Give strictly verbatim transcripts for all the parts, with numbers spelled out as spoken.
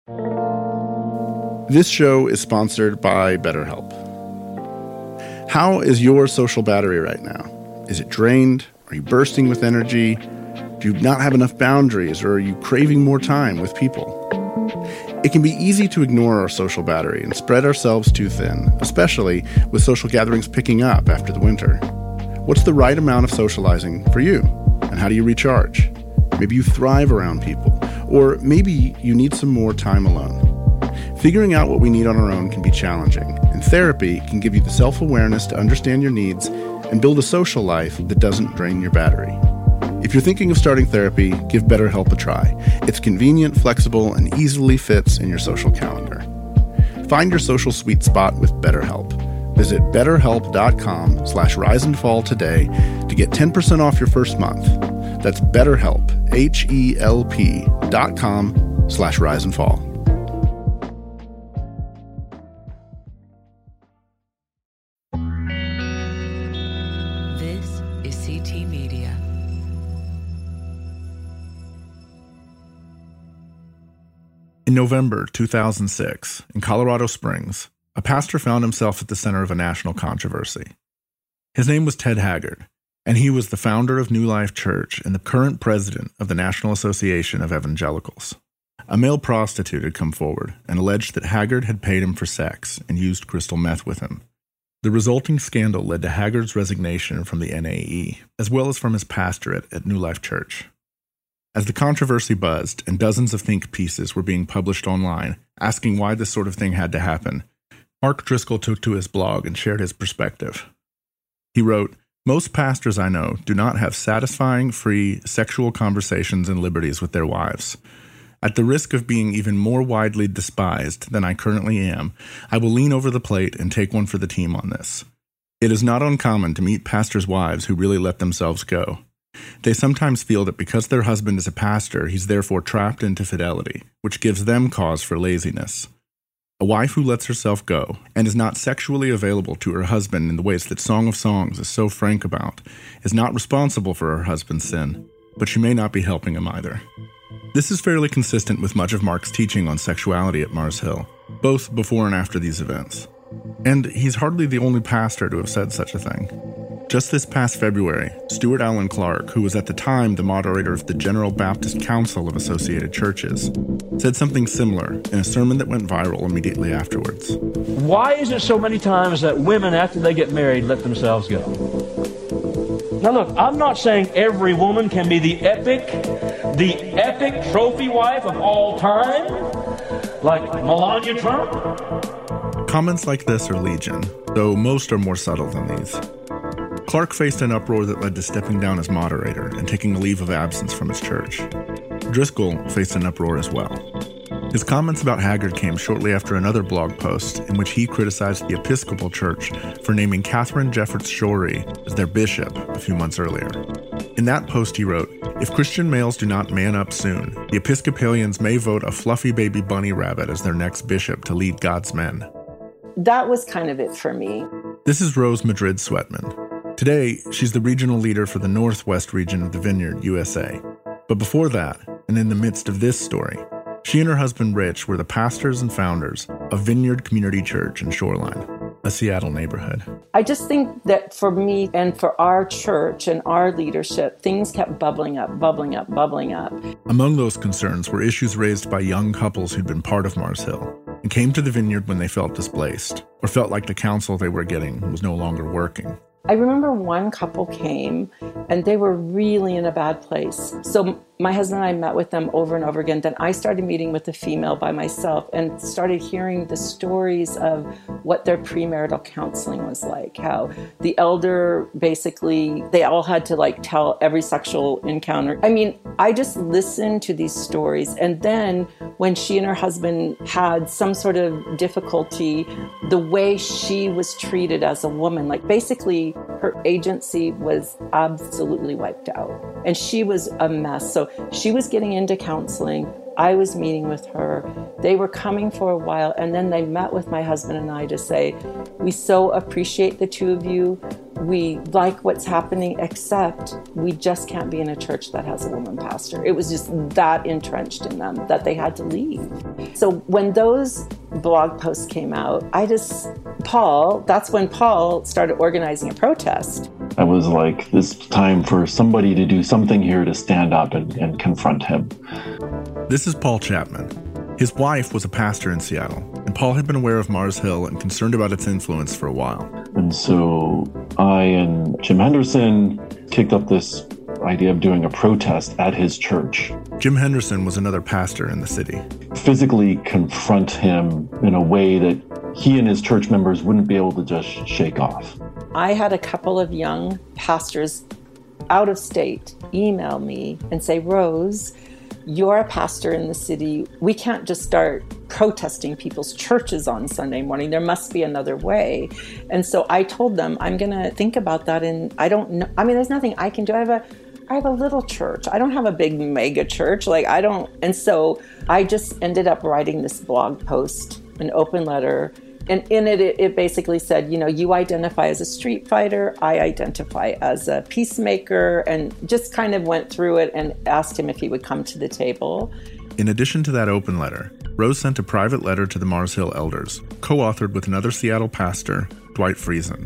This show is sponsored by BetterHelp. How is your social battery right now? Is it drained? Are you bursting with energy? Do you not have enough boundaries, or are you craving more time with people? It can be easy to ignore our social battery and spread ourselves too thin, especially with social gatherings picking up after the winter. What's the right amount of socializing for you? And how do you recharge? Maybe you thrive around people, or maybe you need some more time alone. Figuring out what we need on our own can be challenging, and therapy can give you the self-awareness to understand your needs and build a social life that doesn't drain your battery. If you're thinking of starting therapy, give BetterHelp a try. It's convenient, flexible, and easily fits in your social calendar. Find your social sweet spot with BetterHelp. Visit betterhelp.com slash rise and fall today to get ten percent off your first month. That's BetterHelp, H-E-L-P dot com slash rise and fall. This is C T Media. In November two thousand six, in Colorado Springs, a pastor found himself at the center of a national controversy. His name was Ted Haggard, and he was the founder of New Life Church and the current president of the National Association of Evangelicals. A male prostitute had come forward and alleged that Haggard had paid him for sex and used crystal meth with him. The resulting scandal led to Haggard's resignation from the N A E, as well as from his pastorate at New Life Church. As the controversy buzzed and dozens of think pieces were being published online asking why this sort of thing had to happen, Mark Driscoll took to his blog and shared his perspective. He wrote, "Most pastors I know do not have satisfying, free, sexual conversations and liberties with their wives. At the risk of being even more widely despised than I currently am, I will lean over the plate and take one for the team on this. It is not uncommon to meet pastors' wives who really let themselves go. They sometimes feel that because their husband is a pastor, he's therefore trapped into fidelity, which gives them cause for laziness. A wife who lets herself go and is not sexually available to her husband in the ways that Song of Songs is so frank about is not responsible for her husband's sin, but she may not be helping him either." This is fairly consistent with much of Mark's teaching on sexuality at Mars Hill, both before and after these events. And he's hardly the only pastor to have said such a thing. Just this past February, Stuart Allen Clark, who was at the time the moderator of the General Baptist Council of Associated Churches, said something similar in a sermon that went viral immediately afterwards. Why is it so many times that women, after they get married, let themselves go? Now look, I'm not saying every woman can be the epic, the epic trophy wife of all time, like Melania Trump. Comments like this are legion, though most are more subtle than these. Clark faced an uproar that led to stepping down as moderator and taking a leave of absence from his church. Driscoll faced an uproar as well. His comments about Haggard came shortly after another blog post in which he criticized the Episcopal Church for naming Catherine Jefferts Schori as their bishop a few months earlier. In that post he wrote, "If Christian males do not man up soon, the Episcopalians may vote a fluffy baby bunny rabbit as their next bishop to lead God's men." That was kind of it for me. This is Rose Madrid Sweatman. Today, she's the regional leader for the Northwest region of the Vineyard, U S A. But before that, and in the midst of this story, she and her husband Rich were the pastors and founders of Vineyard Community Church in Shoreline, a Seattle neighborhood. I just think that for me and for our church and our leadership, things kept bubbling up, bubbling up, bubbling up. Among those concerns were issues raised by young couples who'd been part of Mars Hill and came to the Vineyard when they felt displaced or felt like the counsel they were getting was no longer working. I remember one couple came and they were really in a bad place. So my husband and I met with them over and over again. Then I started meeting with the female by myself and started hearing the stories of what their premarital counseling was like, how the elder basically, they all had to like tell every sexual encounter. I mean, I just listened to these stories. And then when she and her husband had some sort of difficulty, the way she was treated as a woman, like basically her agency was absolutely wiped out. And she was a mess. So she was getting into counseling. I was meeting with her. They were coming for a while. And then they met with my husband and I to say, we so appreciate the two of you. we like what's happening, except we just can't be in a church that has a woman pastor. It was just that entrenched in them that they had to leave. So when those blog posts came out, I just, Paul, that's when Paul started organizing a protest. I was like, this is time for somebody to do something here to stand up and, and confront him. This is Paul Chapman. His wife was a pastor in Seattle, and Paul had been aware of Mars Hill and concerned about its influence for a while. And so I and Jim Henderson kicked up this idea of doing a protest at his church. Jim Henderson was another pastor in the city. Physically confront him in a way that he and his church members wouldn't be able to just shake off. I had a couple of young pastors out of state email me and say, Rose, you're a pastor in the city. We can't just start protesting people's churches on Sunday morning. There must be another way. And so I told them, I'm going to think about that. And I don't know. I mean, there's nothing I can do. I have a, I have a little church. I don't have a big mega church. Like I don't. And so I just ended up writing this blog post, an open letter. And in it, it basically said, you know, you identify as a street fighter, I identify as a peacemaker, and just kind of went through it and asked him if he would come to the table. In addition to that open letter, Rose sent a private letter to the Mars Hill elders, co-authored with another Seattle pastor, Dwight Friesen.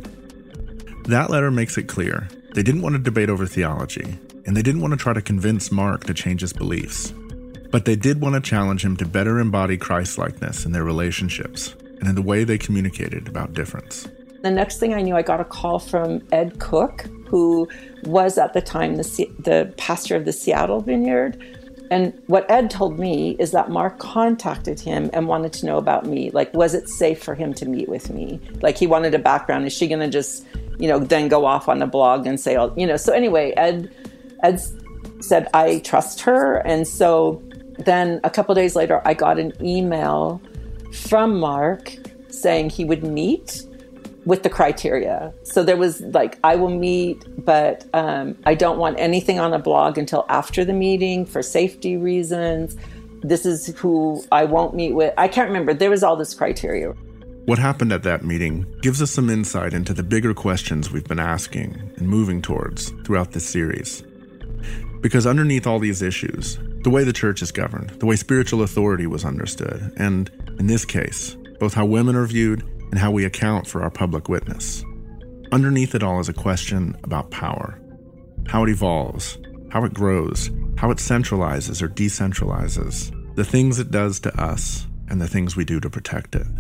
That letter makes it clear they didn't want to debate over theology, and they didn't want to try to convince Mark to change his beliefs. But they did want to challenge him to better embody Christ-likeness in their relationships and in the way they communicated about difference. The next thing I knew, I got a call from Ed Cook, who was at the time the, the pastor of the Seattle Vineyard. And what Ed told me is that Mark contacted him and wanted to know about me. Like, was it safe for him to meet with me? Like, he wanted a background. Is she going to just, you know, then go off on the blog and say, you know, so anyway, Ed, Ed said, I trust her. And so then a couple days later, I got an email from Mark saying he would meet with the criteria. So there was like, I will meet, but um, I don't want anything on a blog until after the meeting for safety reasons. This is who I won't meet with. I can't remember. There was all this criteria. What happened at that meeting gives us some insight into the bigger questions we've been asking and moving towards throughout this series. Because underneath all these issues, the way the church is governed, the way spiritual authority was understood, and, in this case, both how women are viewed and how we account for our public witness. Underneath it all is a question about power, how it evolves, how it grows, how it centralizes or decentralizes, the things it does to us, and the things we do to protect it.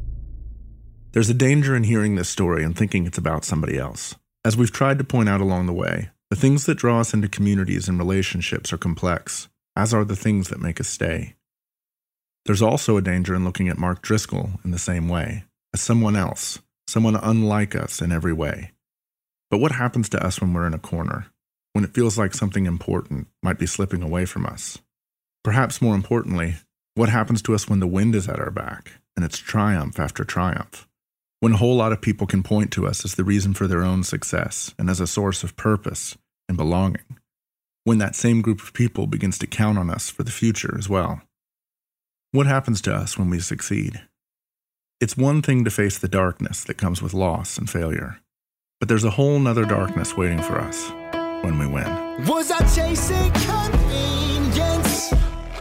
There's a danger in hearing this story and thinking it's about somebody else. As we've tried to point out along the way, the things that draw us into communities and relationships are complex, as are the things that make us stay. There's also a danger in looking at Mark Driscoll in the same way, as someone else, someone unlike us in every way. But what happens to us when we're in a corner, when it feels like something important might be slipping away from us? Perhaps more importantly, what happens to us when the wind is at our back, and it's triumph after triumph? When a whole lot of people can point to us as the reason for their own success and as a source of purpose and belonging. When that same group of people begins to count on us for the future as well. What happens to us when we succeed? It's one thing to face the darkness that comes with loss and failure, but there's a whole nother darkness waiting for us when we win. Was I chasing convenience?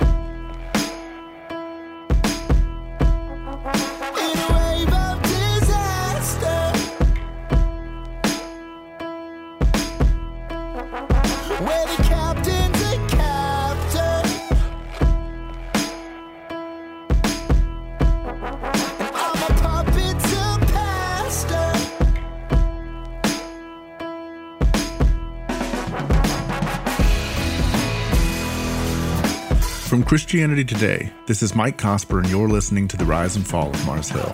In a wave of disaster, where the captain's a captain, and I'm a puppet to pastor. From Christianity Today, this is Mike Cosper, and you're listening to The Rise and Fall of Mars Hill.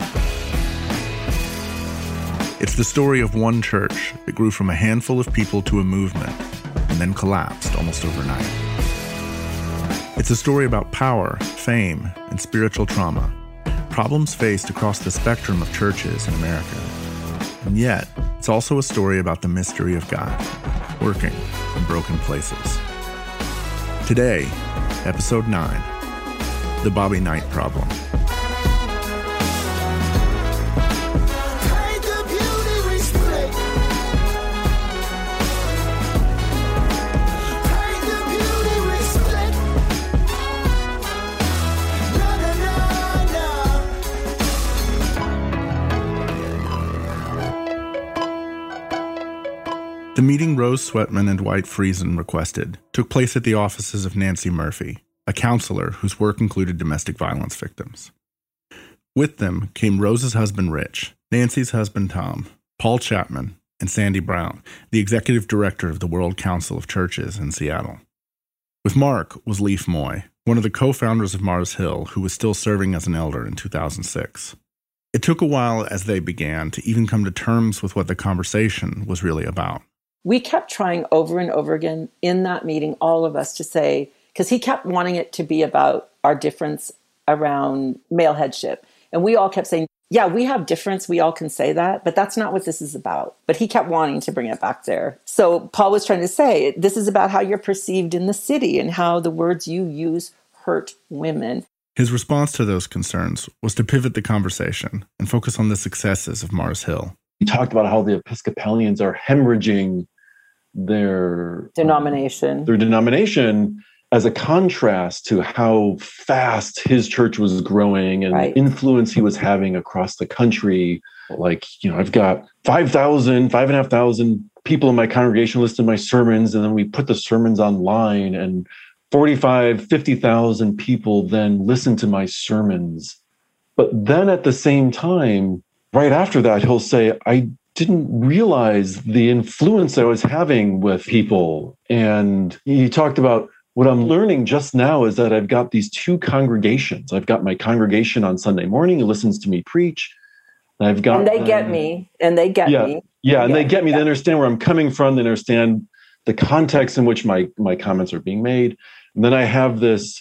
It's the story of one church that grew from a handful of people to a movement and then collapsed almost overnight. It's a story about power, fame, and spiritual trauma, problems faced across the spectrum of churches in America. And yet, it's also a story about the mystery of God, working in broken places. Today, Episode nine, The Bobby Knight Problem. Paint the beauty we split. The meeting Rose Sweatman and Dwight Friesen requested took place at the offices of Nancy Murphy, a counselor whose work included domestic violence victims. With them came Rose's husband Rich, Nancy's husband Tom, Paul Chapman, and Sandy Brown, the executive director of the World Council of Churches in Seattle. With Mark was Leif Moy, one of the co-founders of Mars Hill, who was still serving as an elder in two thousand six. It took a while as they began to even come to terms with what the conversation was really about. We kept trying over and over again in that meeting, all of us, to say, because he kept wanting it to be about our difference around male headship. And we all kept saying, yeah, we have difference. We all can say that, but that's not what this is about. But he kept wanting to bring it back there. So Paul was trying to say, this is about how you're perceived in the city and how the words you use hurt women. His response to those concerns was to pivot the conversation and focus on the successes of Mars Hill. He talked about how the Episcopalians are hemorrhaging their denomination, um, their denomination as a contrast to how fast his church was growing and right. the influence he was having across the country. Like, you know, I've got five thousand, five and a half thousand people in my congregation listen to my sermons, and then we put the sermons online, and forty-five, fifty thousand people then listen to my sermons. But then at the same time, right after that, he'll say, I didn't realize the influence I was having with people. And he talked about, what I'm learning just now is that I've got these two congregations. I've got my congregation on Sunday morning who listens to me preach. And I've got And they um, get me. And they get yeah, me. Yeah, and yeah, they get me. Yeah. They understand where I'm coming from. They understand the context in which my, my comments are being made. And then I have this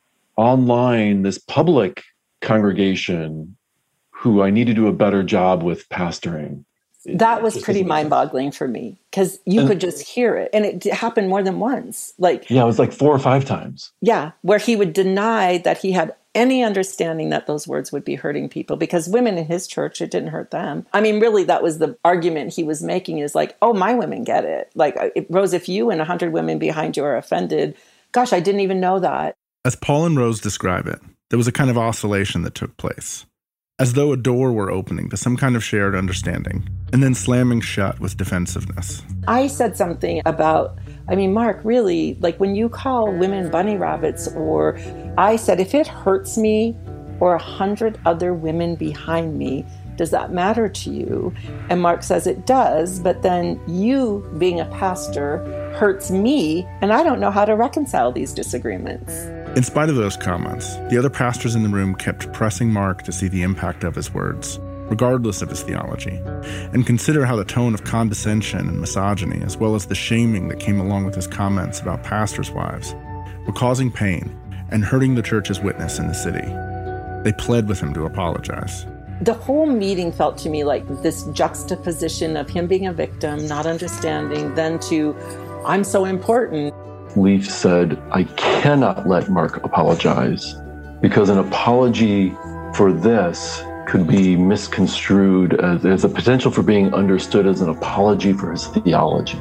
online, this public congregation who I need to do a better job with pastoring. That was pretty mind-boggling for me, because you and, could just hear it. And it happened more than once. Like Yeah, it was like four or five times. Yeah, where he would deny that he had any understanding that those words would be hurting people, because women in his church, it didn't hurt them. I mean, really, that was the argument he was making, is like, oh, my women get it. Like, Rose, if you and one hundred women behind you are offended, gosh, I didn't even know that. As Paul and Rose describe it, there was a kind of oscillation that took place, as though a door were opening to some kind of shared understanding, and then slamming shut with defensiveness. I said something about, I mean, Mark, really, like when you call women bunny rabbits, or I said, if it hurts me or a hundred other women behind me, does that matter to you? And Mark says it does, but then you, being a pastor, hurts me, and I don't know how to reconcile these disagreements. In spite of those comments, the other pastors in the room kept pressing Mark to see the impact of his words, regardless of his theology, and consider how the tone of condescension and misogyny, as well as the shaming that came along with his comments about pastors' wives, were causing pain and hurting the church's witness in the city. They pled with him to apologize. The whole meeting felt to me like this juxtaposition of him being a victim, not understanding, then to, I'm so important. Leif said, I cannot let Mark apologize, because an apology for this could be misconstrued as, as a potential for being understood as an apology for his theology.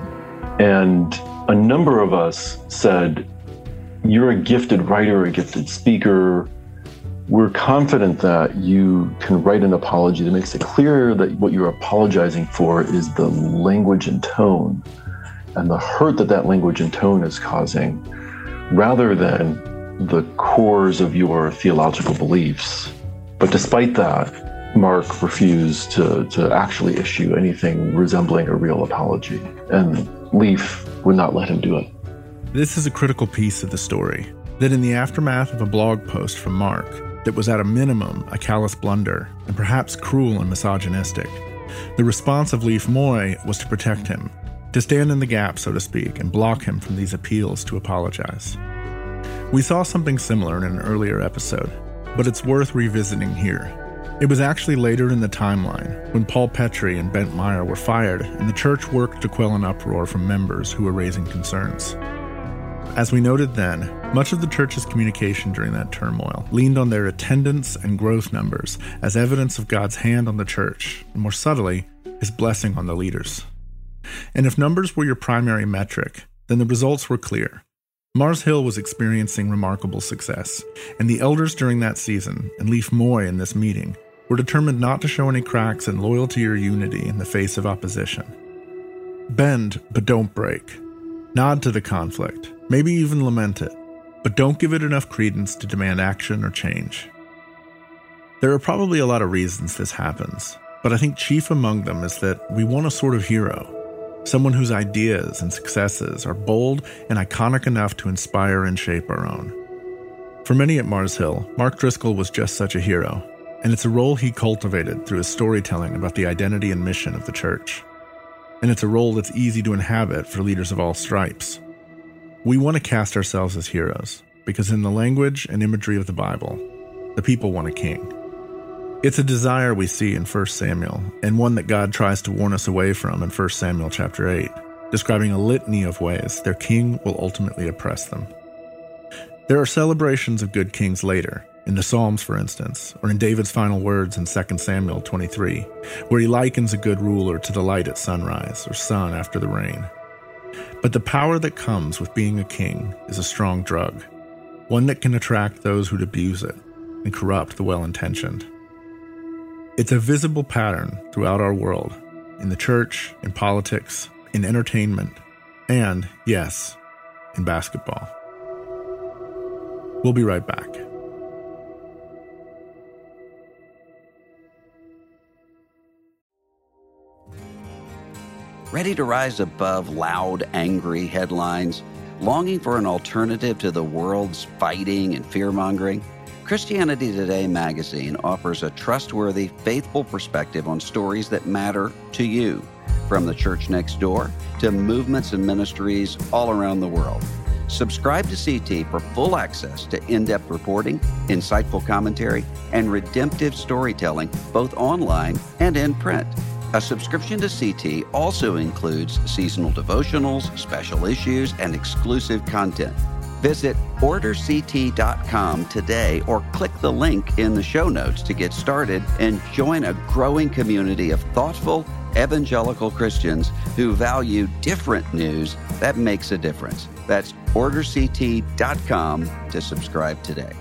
And a number of us said, you're a gifted writer, a gifted speaker. We're confident that you can write an apology that makes it clear that what you're apologizing for is the language and tone and the hurt that that language and tone is causing, rather than the cores of your theological beliefs. But despite that, Mark refused to, to actually issue anything resembling a real apology, and Leif would not let him do it. This is a critical piece of the story, that in the aftermath of a blog post from Mark that was at a minimum a callous blunder and perhaps cruel and misogynistic, the response of Leif Moy was to protect him, to stand in the gap, so to speak, and block him from these appeals to apologize. We saw something similar in an earlier episode, but it's worth revisiting here. It was actually later in the timeline, when Paul Petrie and Bent Meyer were fired, and the church worked to quell an uproar from members who were raising concerns. As we noted then, much of the church's communication during that turmoil leaned on their attendance and growth numbers as evidence of God's hand on the church, and more subtly, his blessing on the leaders. And if numbers were your primary metric, then the results were clear. Mars Hill was experiencing remarkable success, and the elders during that season, and Leif Moy in this meeting, were determined not to show any cracks in loyalty or unity in the face of opposition. Bend, but don't break. Nod to the conflict, maybe even lament it, but don't give it enough credence to demand action or change. There are probably a lot of reasons this happens, but I think chief among them is that we want a sort of hero, someone whose ideas and successes are bold and iconic enough to inspire and shape our own. For many at Mars Hill, Mark Driscoll was just such a hero, and it's a role he cultivated through his storytelling about the identity and mission of the church. And it's a role that's easy to inhabit for leaders of all stripes. We want to cast ourselves as heroes, because in the language and imagery of the Bible, the people want a king. It's a desire we see in First Samuel, and one that God tries to warn us away from in First Samuel chapter eight, describing a litany of ways their king will ultimately oppress them. There are celebrations of good kings later, in the Psalms for instance, or in David's final words in Second Samuel twenty-three, where he likens a good ruler to the light at sunrise or sun after the rain. But the power that comes with being a king is a strong drug, one that can attract those who'd abuse it and corrupt the well-intentioned. It's a visible pattern throughout our world, in the church, in politics, in entertainment, and, yes, in basketball. We'll be right back. Ready to rise above loud, angry headlines? Longing for an alternative to the world's fighting and fear-mongering? Christianity Today magazine offers a trustworthy, faithful perspective on stories that matter to you, from the church next door to movements and ministries all around the world. Subscribe to C T for full access to in-depth reporting, insightful commentary, and redemptive storytelling, both online and in print. A subscription to C T also includes seasonal devotionals, special issues, and exclusive content. Visit order c t dot com today or click the link in the show notes to get started and join a growing community of thoughtful, evangelical Christians who value different news that makes a difference. That's order c t dot com to subscribe today.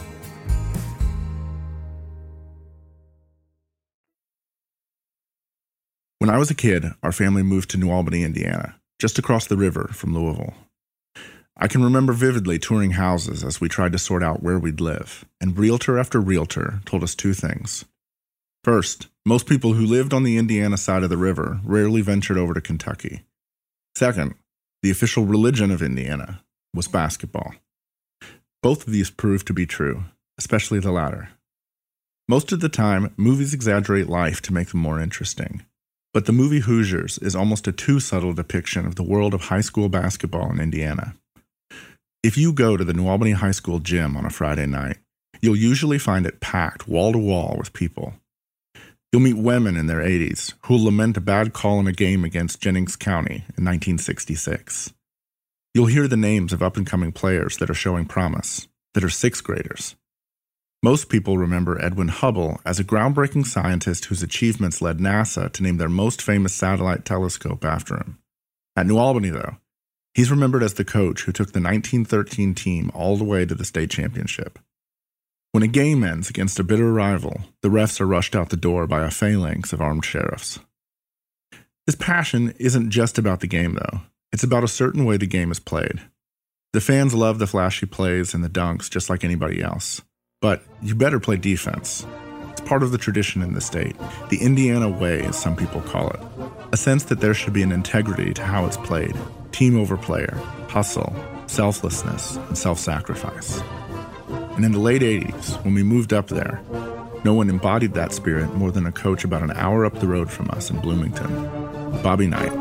When I was a kid, our family moved to New Albany, Indiana, just across the river from Louisville. I can remember vividly touring houses as we tried to sort out where we'd live, and realtor after realtor told us two things. First, most people who lived on the Indiana side of the river rarely ventured over to Kentucky. Second, the official religion of Indiana was basketball. Both of these proved to be true, especially the latter. Most of the time, movies exaggerate life to make them more interesting. But the movie Hoosiers is almost a too subtle depiction of the world of high school basketball in Indiana. If you go to the New Albany High School gym on a Friday night, you'll usually find it packed wall to wall with people. You'll meet women in their eighties who'll lament a bad call in a game against Jennings County in nineteen sixty-six. You'll hear the names of up-and-coming players that are showing promise, that are sixth graders. Most people remember Edwin Hubble as a groundbreaking scientist whose achievements led NASA to name their most famous satellite telescope after him. At New Albany, though, he's remembered as the coach who took the nineteen thirteen team all the way to the state championship. When a game ends against a bitter rival, the refs are rushed out the door by a phalanx of armed sheriffs. His passion isn't just about the game, though. It's about a certain way the game is played. The fans love the flashy plays and the dunks just like anybody else. But you better play defense. It's part of the tradition in the state, the Indiana way, as some people call it. A sense that there should be an integrity to how it's played, team over player, hustle, selflessness, and self-sacrifice. And in the late eighties, when we moved up there, no one embodied that spirit more than a coach about an hour up the road from us in Bloomington, Bobby Knight.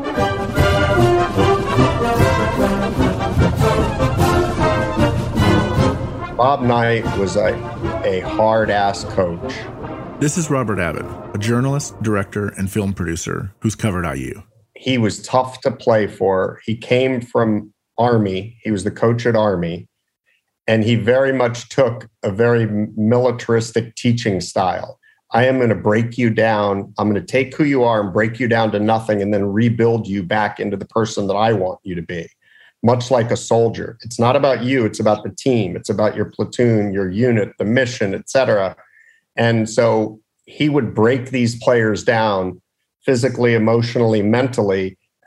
Bob Knight was a, a hard-ass coach. This is Robert Abbott, a journalist, director, and film producer who's covered I U. He was tough to play for. He came from Army. He was the coach at Army. And he very much took a very militaristic teaching style. I am going to break you down. I'm going to take who you are and break you down to nothing and then rebuild you back into the person that I want you to be. Much like a soldier. It's not about you. It's about the team. It's about your platoon, your unit, the mission, et cetera. And so he would break these players down physically, emotionally, mentally,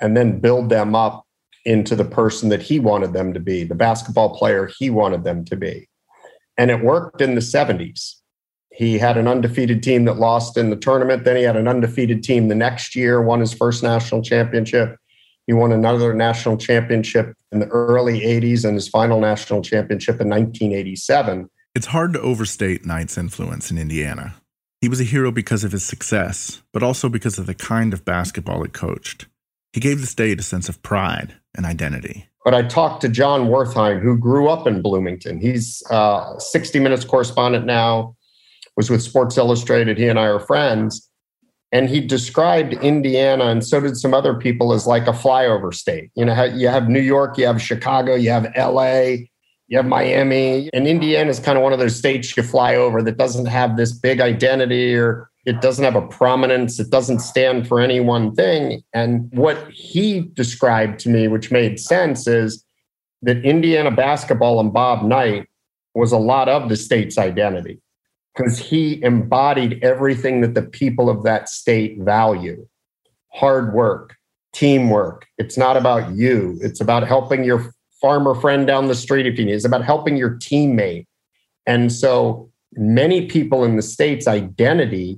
and then build them up into the person that he wanted them to be, the basketball player he wanted them to be. And it worked in the seventies. He had an undefeated team that lost in the tournament. Then he had an undefeated team the next year, won his first national championship. He won another national championship in the early eighties and his final national championship in nineteen eighty-seven. It's hard to overstate Knight's influence in Indiana. He was a hero because of his success, but also because of the kind of basketball he coached. He gave the state a sense of pride and identity. But I talked to John Wertheim, who grew up in Bloomington. He's a sixty minutes correspondent now, was with Sports Illustrated. He and I are friends. And he described Indiana, and so did some other people, as like a flyover state. You know, you have New York, you have Chicago, you have L A, you have Miami. And Indiana is kind of one of those states you fly over that doesn't have this big identity, or it doesn't have a prominence. It doesn't stand for any one thing. And what he described to me, which made sense, is that Indiana basketball and Bob Knight was a lot of the state's identity, because he embodied everything that the people of that state value. Hard work, teamwork. It's not about you. It's about helping your farmer friend down the street if you need. It's about helping your teammate. And so many people in the state's identity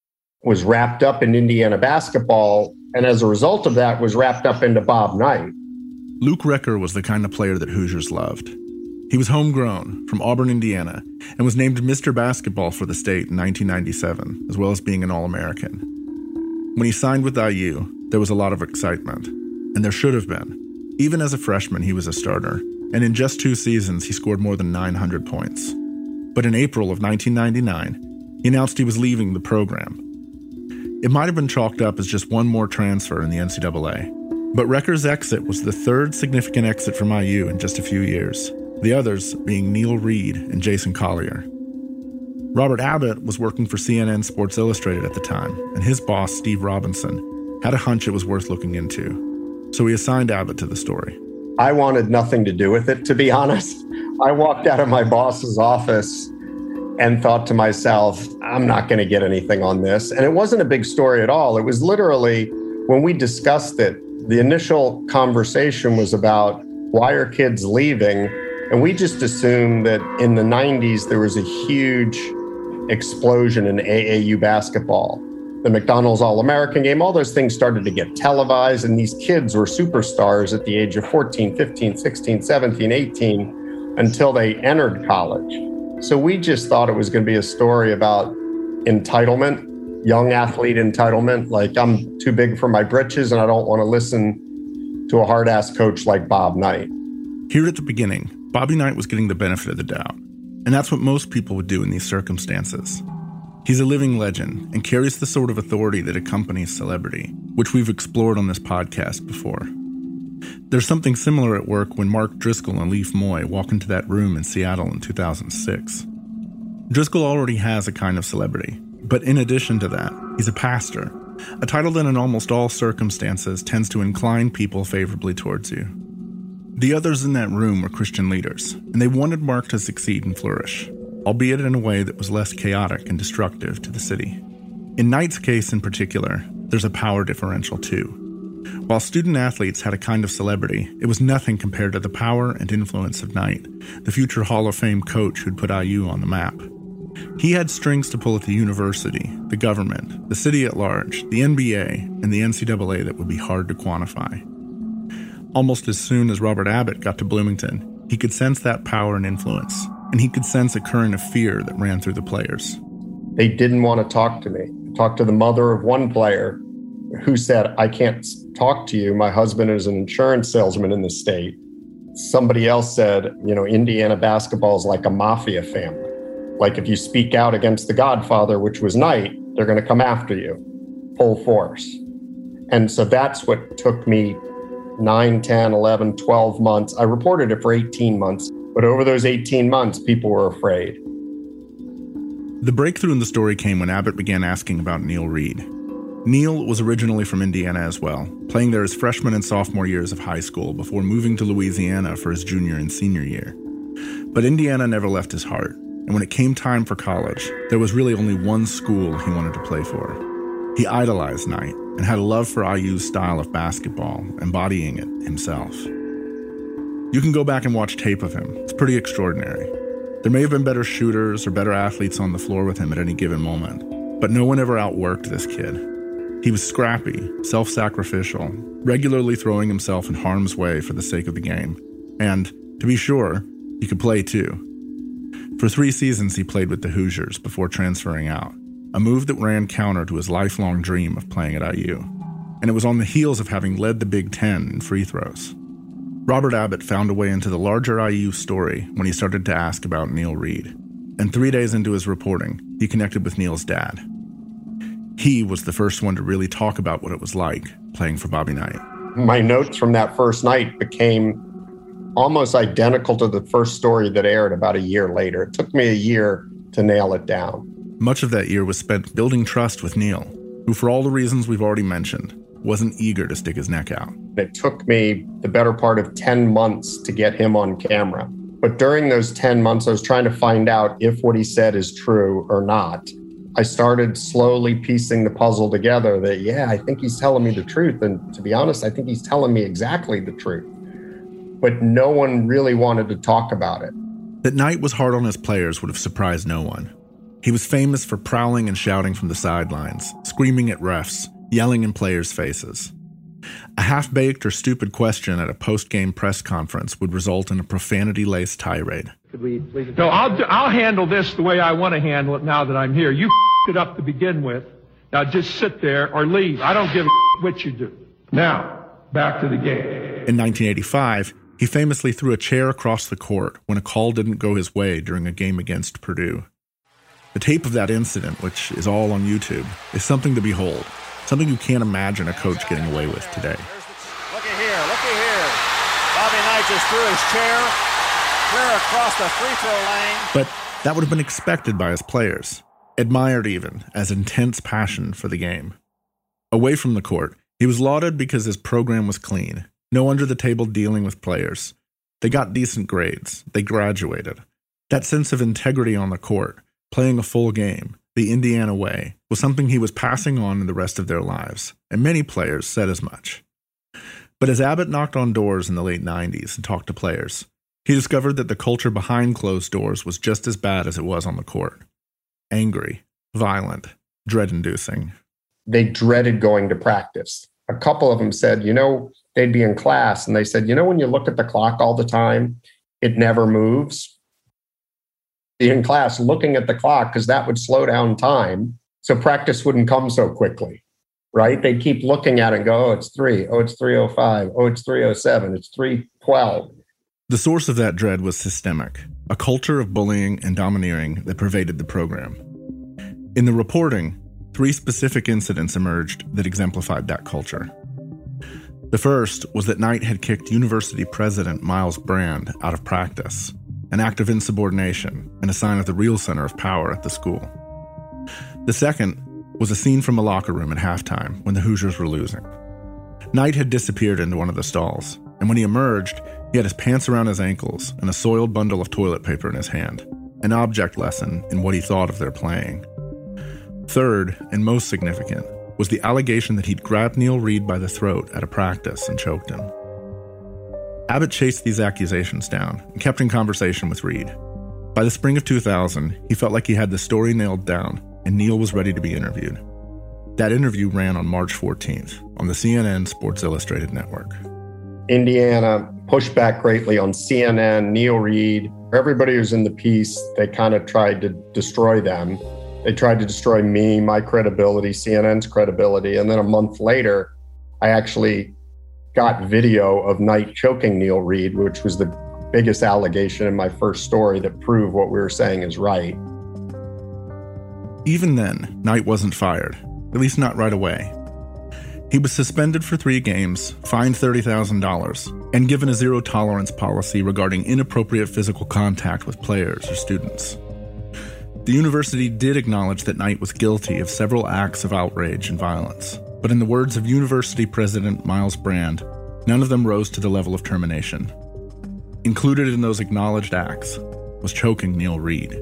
was wrapped up in Indiana basketball, and as a result of that, was wrapped up into Bob Knight. Luke Recker was the kind of player that Hoosiers loved. He was homegrown from Auburn, Indiana, and was named Mister Basketball for the state in nineteen ninety-seven, as well as being an All-American. When he signed with I U, there was a lot of excitement, and there should have been. Even as a freshman, he was a starter, and in just two seasons, he scored more than nine hundred points. But in April of nineteen ninety-nine, he announced he was leaving the program. It might have been chalked up as just one more transfer in the N C double A, but Recker's exit was the third significant exit from I U in just a few years, the others being Neil Reed and Jason Collier. Robert Abbott was working for C N N Sports Illustrated at the time, and his boss, Steve Robinson, had a hunch it was worth looking into, so he assigned Abbott to the story. I wanted nothing to do with it, to be honest. I walked out of my boss's office and thought to myself, I'm not going to get anything on this. And it wasn't a big story at all. It was literally, when we discussed it, the initial conversation was about, why are kids leaving? And we just assumed that in the nineties, there was a huge explosion in A A U basketball. The McDonald's All-American game, all those things started to get televised, and these kids were superstars at the age of fourteen, fifteen, sixteen, seventeen, eighteen, until they entered college. So we just thought it was going to be a story about entitlement, young athlete entitlement, like I'm too big for my britches and I don't want to listen to a hard-ass coach like Bob Knight. Here at the beginning, Bobby Knight was getting the benefit of the doubt, and that's what most people would do in these circumstances. He's a living legend and carries the sort of authority that accompanies celebrity, which we've explored on this podcast before. There's something similar at work when Mark Driscoll and Leif Moy walk into that room in Seattle in two thousand six. Driscoll already has a kind of celebrity, but in addition to that, he's a pastor, a title that in almost all circumstances tends to incline people favorably towards you. The others in that room were Christian leaders, and they wanted Mark to succeed and flourish, albeit in a way that was less chaotic and destructive to the city. In Knight's case in particular, there's a power differential too. While student-athletes had a kind of celebrity, it was nothing compared to the power and influence of Knight, the future Hall of Fame coach who'd put I U on the map. He had strings to pull at the university, the government, the city at large, the N B A, and the N C double A that would be hard to quantify. Almost as soon as Robert Abbott got to Bloomington, he could sense that power and influence, and he could sense a current of fear that ran through the players. They didn't want to talk to me. I talked to the mother of one player who said, I can't talk to you. My husband is an insurance salesman in the state. Somebody else said, you know, Indiana basketball is like a mafia family. Like if you speak out against the Godfather, which was Knight, they're going to come after you, full force. And so that's what took me nine, ten, eleven, twelve months. I reported it for eighteen months, but over those eighteen months, people were afraid. The breakthrough in the story came when Abbott began asking about Neil Reed. Neil was originally from Indiana as well, playing there his freshman and sophomore years of high school before moving to Louisiana for his junior and senior year. But Indiana never left his heart, and when it came time for college, there was really only one school he wanted to play for. He idolized Knight, and had a love for I U's style of basketball, embodying it himself. You can go back and watch tape of him. It's pretty extraordinary. There may have been better shooters or better athletes on the floor with him at any given moment, but no one ever outworked this kid. He was scrappy, self-sacrificial, regularly throwing himself in harm's way for the sake of the game. And, to be sure, he could play too. For three seasons he played with the Hoosiers before transferring out, a move that ran counter to his lifelong dream of playing at I U. And it was on the heels of having led the Big Ten in free throws. Robert Abbott found a way into the larger I U story when he started to ask about Neil Reed. And three days into his reporting, he connected with Neil's dad. He was the first one to really talk about what it was like playing for Bobby Knight. My notes from that first night became almost identical to the first story that aired about a year later. It took me a year to nail it down. Much of that year was spent building trust with Neil, who, for all the reasons we've already mentioned, wasn't eager to stick his neck out. It took me the better part of ten months to get him on camera. But during those ten months, I was trying to find out if what he said is true or not. I started slowly piecing the puzzle together that, yeah, I think he's telling me the truth. And to be honest, I think he's telling me exactly the truth. But no one really wanted to talk about it. That Knight was hard on his players would have surprised no one. He was famous for prowling and shouting from the sidelines, screaming at refs, yelling in players' faces. A half-baked or stupid question at a post-game press conference would result in a profanity-laced tirade. Could we please... No, I'll, I'll handle this the way I want to handle it now that I'm here. You f***ed it up to begin with. Now just sit there or leave. I don't give a what you do. Now, back to the game. In nineteen eighty-five, he famously threw a chair across the court when a call didn't go his way during a game against Purdue. The tape of that incident, which is all on YouTube, is something to behold. Something you can't imagine a coach getting away with today. Look at here, look at here. Bobby Knight just threw his chair clear across the free throw lane. But that would have been expected by his players, admired even as intense passion for the game. Away from the court, he was lauded because his program was clean, no under-the-table dealing with players. They got decent grades, they graduated. That sense of integrity on the court, playing a full game, the Indiana way, was something he was passing on in the rest of their lives, and many players said as much. But as Abbott knocked on doors in the late nineties and talked to players, he discovered that the culture behind closed doors was just as bad as it was on the court. Angry, violent, dread-inducing. They dreaded going to practice. A couple of them said, you know, they'd be in class, and they said, you know, when you look at the clock all the time, it never moves. In class looking at the clock because that would slow down time. So practice wouldn't come so quickly, right? They'd keep looking at it and go, oh, it's three. Oh, it's three oh five. Oh, it's three oh seven. It's three twelve. The source of that dread was systemic, a culture of bullying and domineering that pervaded the program. In the reporting, three specific incidents emerged that exemplified that culture. The first was that Knight had kicked university president Miles Brand out of practice, an act of insubordination and a sign of the real center of power at the school. The second was a scene from a locker room at halftime when the Hoosiers were losing. Knight had disappeared into one of the stalls, and when he emerged, he had his pants around his ankles and a soiled bundle of toilet paper in his hand, an object lesson in what he thought of their playing. Third, and most significant, was the allegation that he'd grabbed Neil Reed by the throat at a practice and choked him. Abbott chased these accusations down and kept in conversation with Reed. By the spring of two thousand, he felt like he had the story nailed down, and Neil was ready to be interviewed. That interview ran on March fourteenth on the C N N Sports Illustrated network. Indiana pushed back greatly on C N N, Neil Reed. Everybody who's in the piece, they kind of tried to destroy them. They tried to destroy me, my credibility, C N N's credibility. And then a month later, I actually got video of Knight choking Neil Reed, which was the biggest allegation in my first story that proved what we were saying is right. Even then, Knight wasn't fired, at least not right away. He was suspended for three games, fined thirty thousand dollars, and given a zero-tolerance policy regarding inappropriate physical contact with players or students. The university did acknowledge that Knight was guilty of several acts of outrage and violence, but in the words of university president Miles Brand, none of them rose to the level of termination. Included in those acknowledged acts was choking Neil Reed.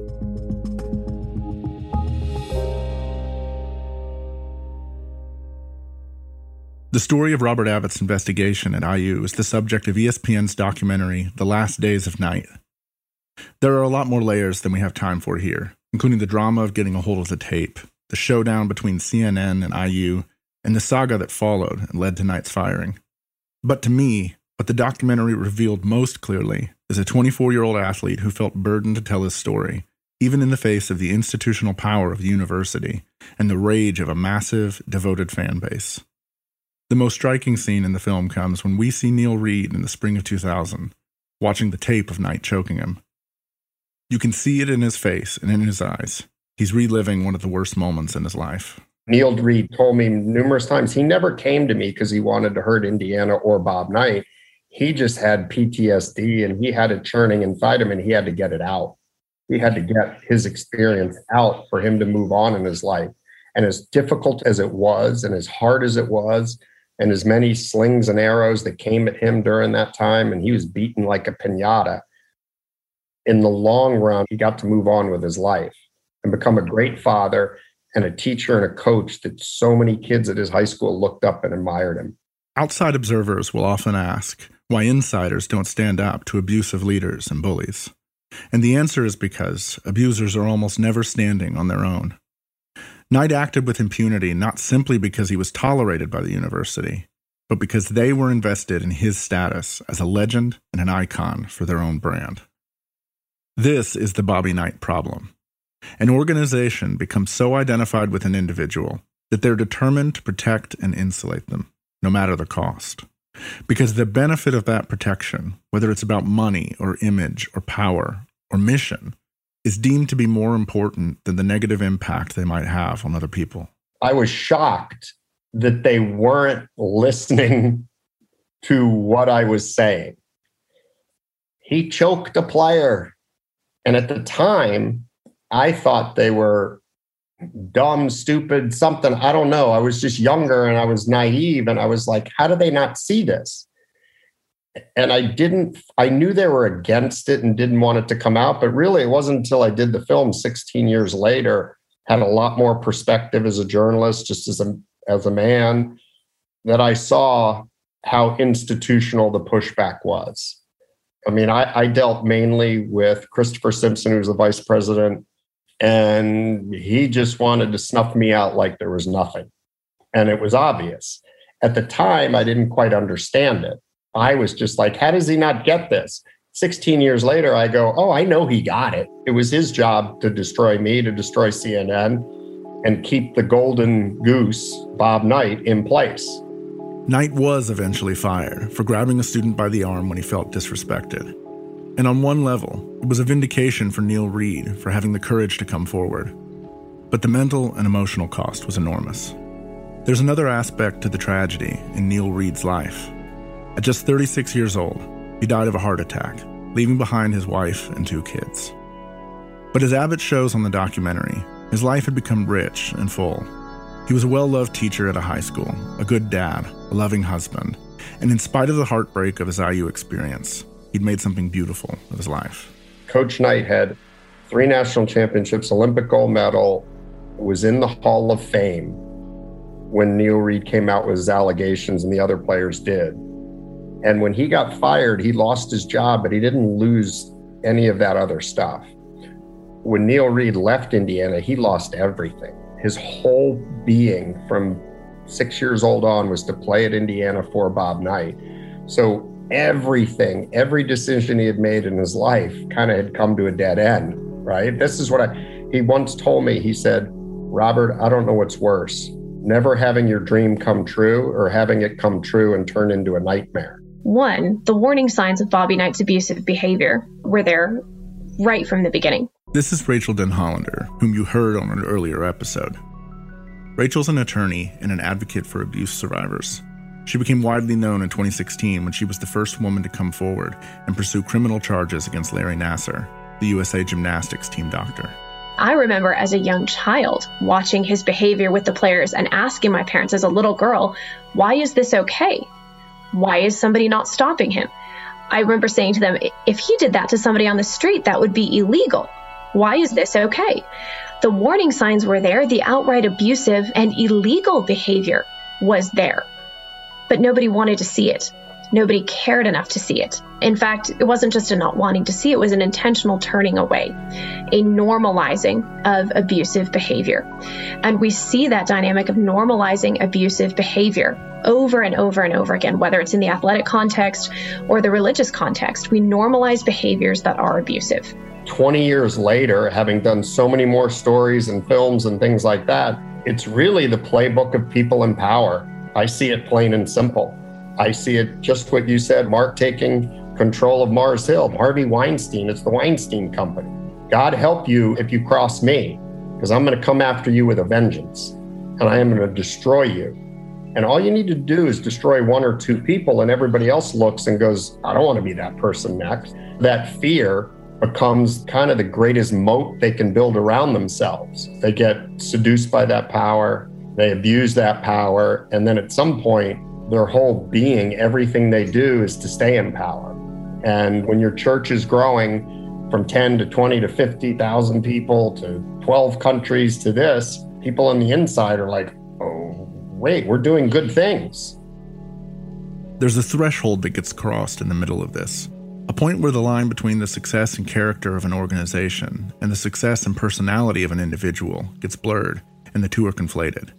The story of Robert Abbott's investigation at I U is the subject of E S P N's documentary, The Last Days of Knight. There are a lot more layers than we have time for here, including the drama of getting a hold of the tape, the showdown between C N N and I U, and the saga that followed and led to Knight's firing. But to me, what the documentary revealed most clearly is a twenty-four-year-old athlete who felt burdened to tell his story, even in the face of the institutional power of the university and the rage of a massive, devoted fan base. The most striking scene in the film comes when we see Neil Reed in the spring of two thousand, watching the tape of Knight choking him. You can see it in his face and in his eyes. He's reliving one of the worst moments in his life. Neil Reed told me numerous times he never came to me because he wanted to hurt Indiana or Bob Knight. He just had P T S D and he had it churning inside him and he had to get it out. He had to get his experience out for him to move on in his life. And as difficult as it was and as hard as it was, and as many slings and arrows that came at him during that time, and he was beaten like a piñata, in the long run, he got to move on with his life and become a great father and a teacher and a coach that so many kids at his high school looked up and admired him. Outside observers will often ask why insiders don't stand up to abusive leaders and bullies. And the answer is because abusers are almost never standing on their own. Knight acted with impunity not simply because he was tolerated by the university, but because they were invested in his status as a legend and an icon for their own brand. This is the Bobby Knight problem. An organization becomes so identified with an individual that they're determined to protect and insulate them, no matter the cost. Because the benefit of that protection, whether it's about money or image or power or mission, is deemed to be more important than the negative impact they might have on other people. I was shocked that they weren't listening to what I was saying. He choked a player. And at the time, I thought they were dumb, stupid, something. I don't know. I was just younger and I was naive. And I was like, how do they not see this? And I didn't, I knew they were against it and didn't want it to come out. But really, it wasn't until I did the film sixteen years later, had a lot more perspective as a journalist, just as a, as a man, that I saw how institutional the pushback was. I mean, I, I dealt mainly with Christopher Simpson, who was the vice president, and he just wanted to snuff me out like there was nothing. And it was obvious. At the time, I didn't quite understand it. I was just like, how does he not get this? sixteen years later, I go, oh, I know he got it. It was his job to destroy me, to destroy C N N, and keep the golden goose, Bob Knight, in place. Knight was eventually fired for grabbing a student by the arm when he felt disrespected. And on one level, it was a vindication for Neil Reed for having the courage to come forward. But the mental and emotional cost was enormous. There's another aspect to the tragedy in Neil Reed's life. At just thirty-six years old, he died of a heart attack, leaving behind his wife and two kids. But as Abbott shows on the documentary, his life had become rich and full. He was a well-loved teacher at a high school, a good dad, a loving husband, and in spite of the heartbreak of his I U experience, he'd made something beautiful of his life. Coach Knight had three national championships, Olympic gold medal, was in the Hall of Fame when Neil Reed came out with his allegations and the other players did. And when he got fired, he lost his job, but he didn't lose any of that other stuff. When Neil Reed left Indiana, he lost everything. His whole being from six years old on was to play at Indiana for Bob Knight. So everything, every decision he had made in his life kind of had come to a dead end, right? This is what I, he once told me. He said, Robert, I don't know what's worse, never having your dream come true or having it come true and turn into a nightmare. One, the warning signs of Bobby Knight's abusive behavior were there right from the beginning. This is Rachel Den Hollander, whom you heard on an earlier episode. Rachel's an attorney and an advocate for abuse survivors. She became widely known in twenty sixteen when she was the first woman to come forward and pursue criminal charges against Larry Nassar, the U S A Gymnastics team doctor. I remember as a young child watching his behavior with the players and asking my parents as a little girl, why is this okay? Why is somebody not stopping him? I remember saying to them, if he did that to somebody on the street, that would be illegal. Why is this okay? The warning signs were there. The outright abusive and illegal behavior was there. but nobody wanted to see it. Nobody cared enough to see it. In fact, it wasn't just a not wanting to see, it was an intentional turning away, a normalizing of abusive behavior. And we see that dynamic of normalizing abusive behavior over and over and over again, whether it's in the athletic context or the religious context. We normalize behaviors that are abusive. twenty years later, having done so many more stories and films and things like that, it's really the playbook of people in power. I see it plain and simple. I see it just what you said, Mark taking control of Mars Hill, Harvey Weinstein, it's the Weinstein Company. God help you if you cross me, because I'm going to come after you with a vengeance, and I am going to destroy you. And all you need to do is destroy one or two people, and everybody else looks and goes, I don't want to be that person next. That fear becomes kind of the greatest moat they can build around themselves. They get seduced by that power, they abuse that power, and then at some point, their whole being, everything they do is to stay in power. And when your church is growing from ten to twenty to fifty thousand people to twelve countries to this, people on the inside are like, oh, wait, we're doing good things. There's a threshold that gets crossed in the middle of this, a point where the line between the success and character of an organization and the success and personality of an individual gets blurred, and the two are conflated.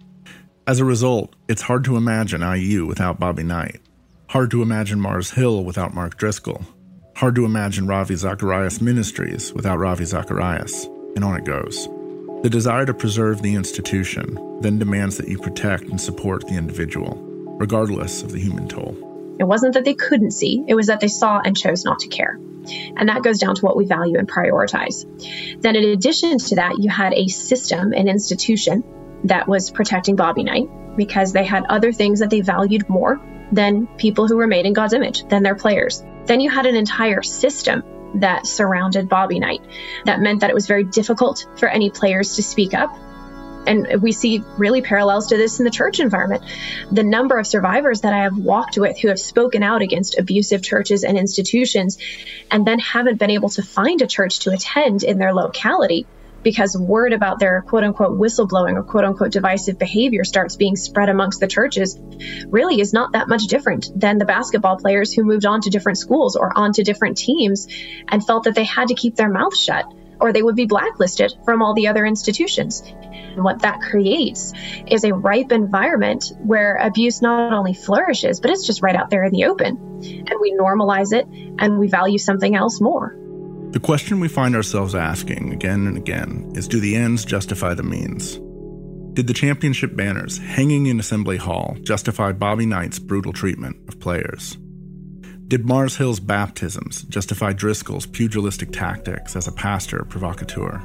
As a result, it's hard to imagine I U without Bobby Knight, hard to imagine Mars Hill without Mark Driscoll, hard to imagine Ravi Zacharias Ministries without Ravi Zacharias, and on it goes. The desire to preserve the institution then demands that you protect and support the individual, regardless of the human toll. It wasn't that they couldn't see, it was that they saw and chose not to care. And that goes down to what we value and prioritize. Then in addition to that, you had a system, an institution, that was protecting Bobby Knight because they had other things that they valued more than people who were made in God's image, than their players. Then you had an entire system that surrounded Bobby Knight. That meant that it was very difficult for any players to speak up. And we see really parallels to this in the church environment. The number of survivors that I have walked with who have spoken out against abusive churches and institutions and then haven't been able to find a church to attend in their locality because word about their quote-unquote whistleblowing or quote-unquote divisive behavior starts being spread amongst the churches really is not that much different than the basketball players who moved on to different schools or onto different teams and felt that they had to keep their mouth shut or they would be blacklisted from all the other institutions. And what that creates is a ripe environment where abuse not only flourishes, but it's just right out there in the open. And we normalize it and we value something else more. The question we find ourselves asking again and again is, do the ends justify the means? Did the championship banners hanging in Assembly Hall justify Bobby Knight's brutal treatment of players? Did Mars Hill's baptisms justify Driscoll's pugilistic tactics as a pastor provocateur?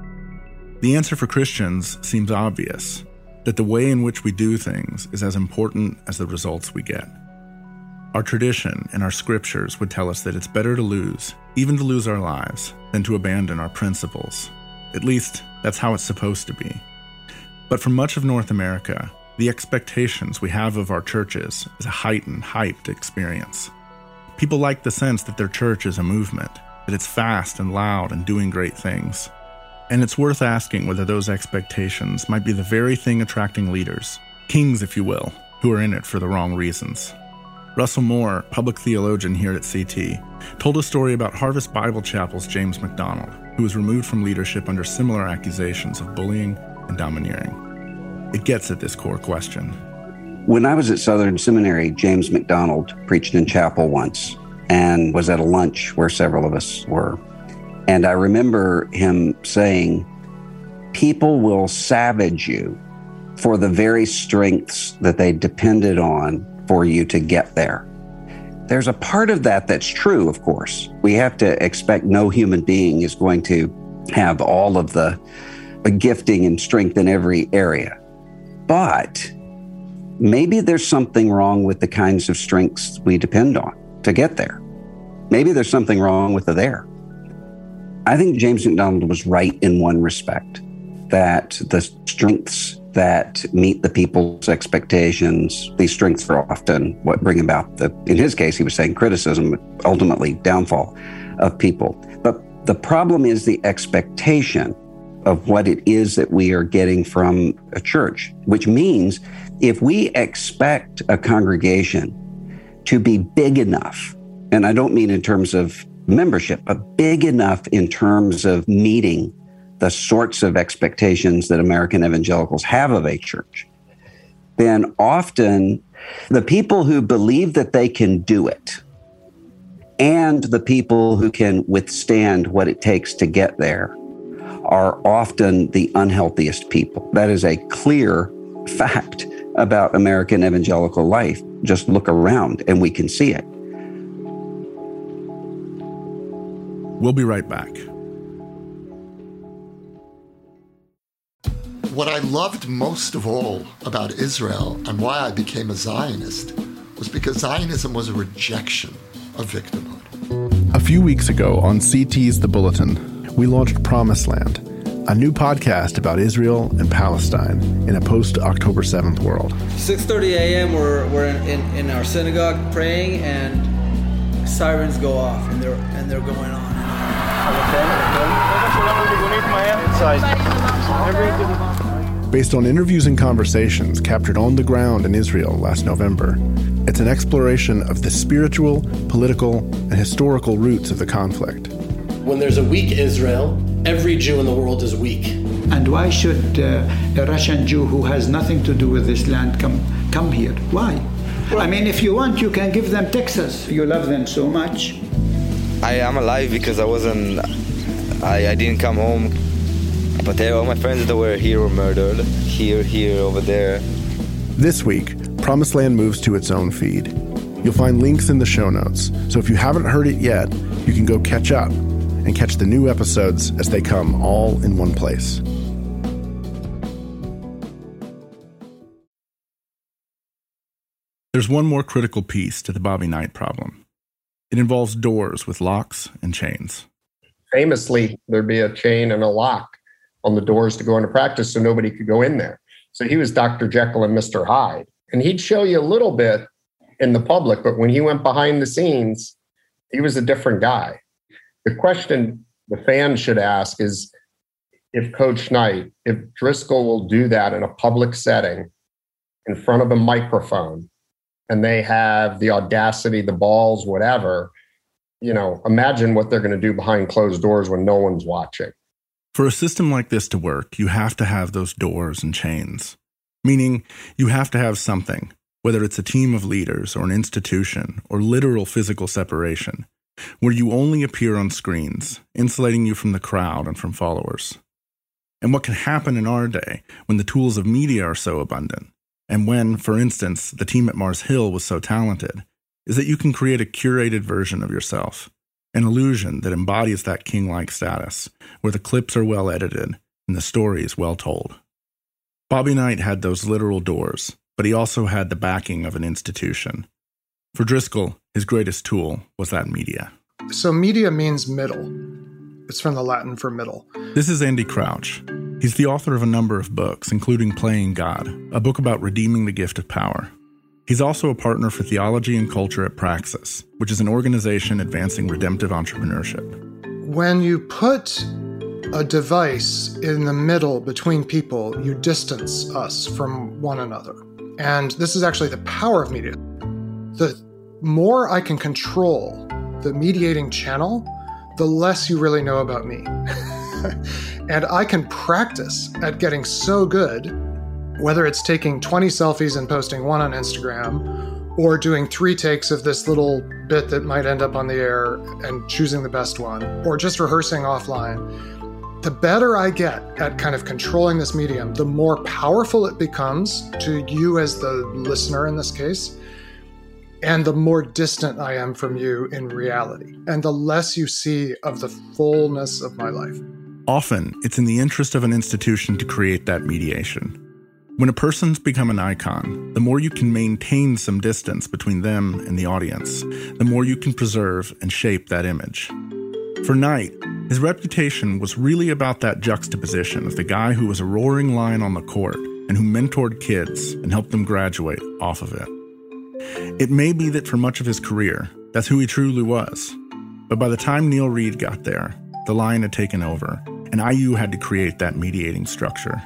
The answer for Christians seems obvious, that the way in which we do things is as important as the results we get. Our tradition and our scriptures would tell us that it's better to lose, even to lose our lives, than to abandon our principles. At least, that's how it's supposed to be. But for much of North America, the expectations we have of our churches is a heightened, hyped experience. People like the sense that their church is a movement, that it's fast and loud and doing great things. And it's worth asking whether those expectations might be the very thing attracting leaders, kings if you will, who are in it for the wrong reasons. Russell Moore, public theologian here at C T, told a story about Harvest Bible Chapel's James McDonald, who was removed from leadership under similar accusations of bullying and domineering. It gets at this core question. When I was at Southern Seminary, James McDonald preached in chapel once and was at a lunch where several of us were. And I remember him saying, people will savage you for the very strengths that they depended on for you to get there. There's a part of that that's true, of course. We have to expect no human being is going to have all of the, the gifting and strength in every area. But maybe there's something wrong with the kinds of strengths we depend on to get there. Maybe there's something wrong with the there. I think James McDonald was right in one respect, that the strengths that meet the people's expectations, these strengths are often what bring about the, in his case, he was saying criticism, ultimately downfall of people. But the problem is the expectation of what it is that we are getting from a church, which means if we expect a congregation to be big enough, and I don't mean in terms of membership, but big enough in terms of meeting the sorts of expectations that American evangelicals have of a church, then often the people who believe that they can do it and the people who can withstand what it takes to get there are often the unhealthiest people. That is a clear fact about American evangelical life. Just look around and we can see it. We'll be right back. What I loved most of all about Israel and why I became a Zionist was because Zionism was a rejection of victimhood. A few weeks ago on C T's The Bulletin, we launched Promised Land, a new podcast about Israel and Palestine in a post-October seventh world. six thirty a.m. we're, we're in, in, in our synagogue praying, and sirens go off, and they're, and they're going on. Based on interviews and conversations captured on the ground in Israel last November, it's an exploration of the spiritual, political, and historical roots of the conflict. When there's a weak Israel, every Jew in the world is weak. And why should uh, a Russian Jew who has nothing to do with this land come come here? Why? I mean, if you want, you can give them Texas. You love them so much. I am alive because I wasn't, I, I didn't come home. But they, all my friends that were here were murdered. Here, here, over there. This week, Promised Land moves to its own feed. You'll find links in the show notes, so if you haven't heard it yet, you can go catch up and catch the new episodes as they come all in one place. There's one more critical piece to the Bobby Knight problem. It involves doors with locks and chains. Famously, there'd be a chain and a lock on the doors to go into practice so nobody could go in there. So he was Doctor Jekyll and Mister Hyde. And he'd show you a little bit in the public, but when he went behind the scenes, he was a different guy. The question the fans should ask is if Coach Knight, if Driscoll will do that in a public setting in front of a microphone, and they have the audacity, the balls, whatever, you know, imagine what they're going to do behind closed doors when no one's watching. For a system like this to work, you have to have those doors and chains. Meaning, you have to have something, whether it's a team of leaders or an institution or literal physical separation, where you only appear on screens, insulating you from the crowd and from followers. And what can happen in our day when the tools of media are so abundant, and when, for instance, the team at Mars Hill was so talented, is that you can create a curated version of yourself, an illusion that embodies that king-like status, where the clips are well edited and the stories well told. Bobby Knight had those literal doors, but he also had the backing of an institution. For Driscoll, his greatest tool was that media. So media means middle. It's from the Latin for middle. This is Andy Crouch. He's the author of a number of books, including Playing God, a book about redeeming the gift of power. He's also a partner for theology and culture at Praxis, which is an organization advancing redemptive entrepreneurship. When you put a device in the middle between people, you distance us from one another. And this is actually the power of media. The more I can control the mediating channel, the less you really know about me. And I can practice at getting so good, whether it's taking twenty selfies and posting one on Instagram, or doing three takes of this little bit that might end up on the air and choosing the best one, or just rehearsing offline. The better I get at kind of controlling this medium, the more powerful it becomes to you as the listener in this case, and the more distant I am from you in reality, and the less you see of the fullness of my life. Often, it's in the interest of an institution to create that mediation. When a person's become an icon, the more you can maintain some distance between them and the audience, the more you can preserve and shape that image. For Knight, his reputation was really about that juxtaposition of the guy who was a roaring lion on the court and who mentored kids and helped them graduate off of it. It may be that for much of his career, that's who he truly was. But by the time Neil Reed got there, the lion had taken over, and I U had to create that mediating structure.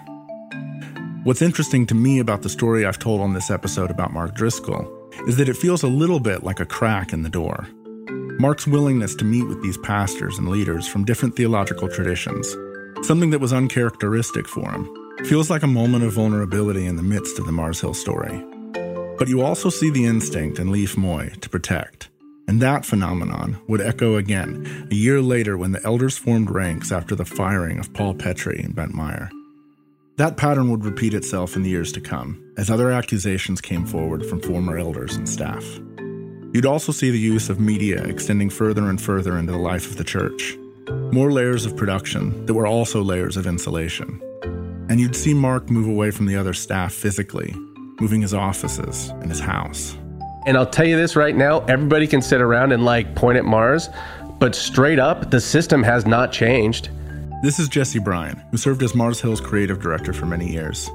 What's interesting to me about the story I've told on this episode about Mark Driscoll is that it feels a little bit like a crack in the door. Mark's willingness to meet with these pastors and leaders from different theological traditions, something that was uncharacteristic for him, feels like a moment of vulnerability in the midst of the Mars Hill story. But you also see the instinct in Leif Moy to protect. And that phenomenon would echo again a year later when the elders formed ranks after the firing of Paul Petrie and Bent Meyer. That pattern would repeat itself in the years to come, as other accusations came forward from former elders and staff. You'd also see the use of media extending further and further into the life of the church. More layers of production that were also layers of insulation. And you'd see Mark move away from the other staff physically, moving his offices and his house. And I'll tell you this right now, everybody can sit around and like point at Mars, but straight up, the system has not changed. This is Jesse Bryan, who served as Mars Hill's creative director for many years.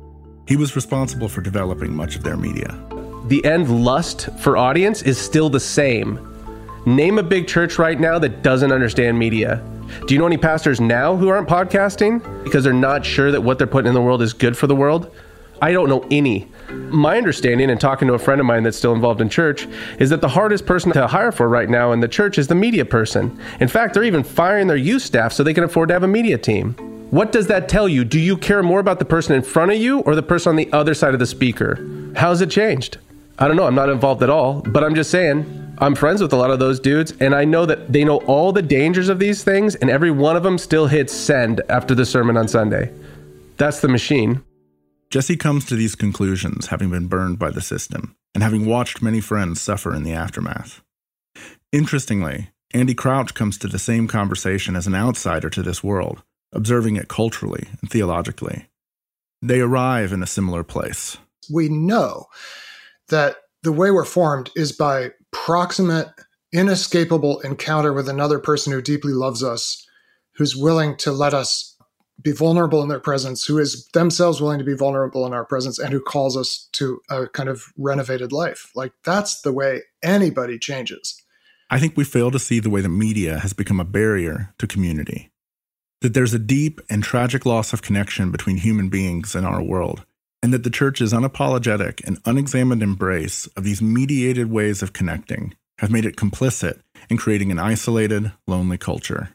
He was responsible for developing much of their media. The end lust for audience is still the same. Name a big church right now that doesn't understand media. Do you know any pastors now who aren't podcasting because they're not sure that what they're putting in the world is good for the world? I don't know any. My understanding, and talking to a friend of mine that's still involved in church, is that the hardest person to hire for right now in the church is the media person. In fact, they're even firing their youth staff so they can afford to have a media team. What does that tell you? Do you care more about the person in front of you or the person on the other side of the speaker? How's it changed? I don't know. I'm not involved at all, but I'm just saying, I'm friends with a lot of those dudes, and I know that they know all the dangers of these things, and every one of them still hits send after the sermon on Sunday. That's the machine. Jesse comes to these conclusions having been burned by the system and having watched many friends suffer in the aftermath. Interestingly, Andy Crouch comes to the same conversation as an outsider to this world, observing it culturally and theologically. They arrive in a similar place. We know that the way we're formed is by proximate, inescapable encounter with another person who deeply loves us, who's willing to let us be vulnerable in their presence, who is themselves willing to be vulnerable in our presence, and who calls us to a kind of renovated life. Like, that's the way anybody changes. I think we fail to see the way the media has become a barrier to community. That there's a deep and tragic loss of connection between human beings in our world, and that the church's unapologetic and unexamined embrace of these mediated ways of connecting have made it complicit in creating an isolated, lonely culture.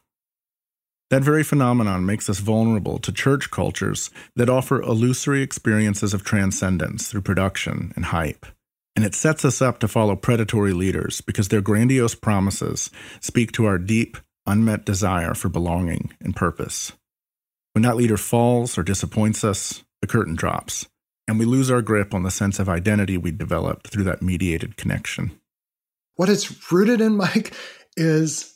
That very phenomenon makes us vulnerable to church cultures that offer illusory experiences of transcendence through production and hype. And it sets us up to follow predatory leaders because their grandiose promises speak to our deep, unmet desire for belonging and purpose. When that leader falls or disappoints us, the curtain drops, and we lose our grip on the sense of identity we developed through that mediated connection. What it's rooted in, Mike, is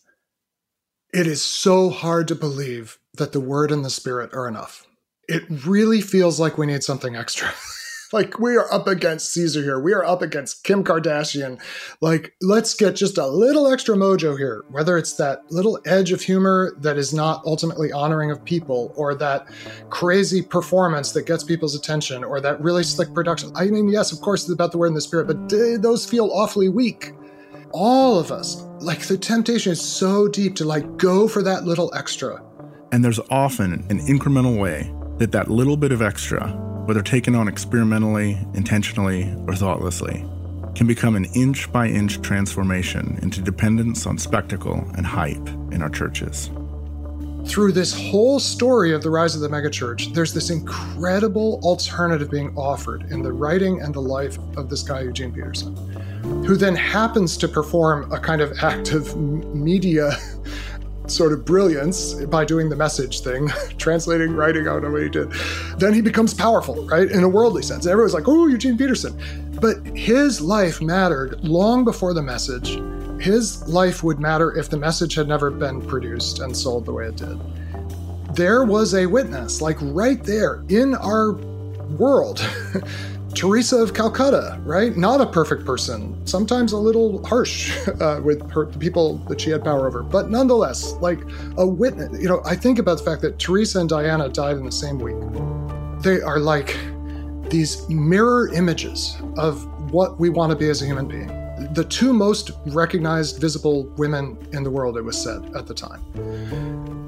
it is so hard to believe that the Word and the Spirit are enough. It really feels like we need something extra. Like, we are up against Caesar here. We are up against Kim Kardashian. Like, let's get just a little extra mojo here, whether it's that little edge of humor that is not ultimately honoring of people, or that crazy performance that gets people's attention, or that really slick production. I mean, yes, of course, it's about the Word and the Spirit, but those feel awfully weak. All of us, like, the temptation is so deep to like go for that little extra. And there's often an incremental way that that little bit of extra, whether taken on experimentally, intentionally, or thoughtlessly, can become an inch-by-inch transformation into dependence on spectacle and hype in our churches. Through this whole story of the rise of the megachurch, there's this incredible alternative being offered in the writing and the life of this guy, Eugene Peterson, who then happens to perform a kind of act of media sort of brilliance by doing the message thing, translating, writing, I don't know what he did. Then he becomes powerful, right? In a worldly sense. Everyone's like, oh, Eugene Peterson. But his life mattered long before the message. His life would matter if the message had never been produced and sold the way it did. There was a witness, like right there in our world. Teresa of Calcutta, right? Not a perfect person, sometimes a little harsh uh, with her, the people that she had power over, but nonetheless, like a witness. You know, I think about the fact that Teresa and Diana died in the same week. They are like these mirror images of what we want to be as a human being. The two most recognized, visible women in the world, it was said at the time. But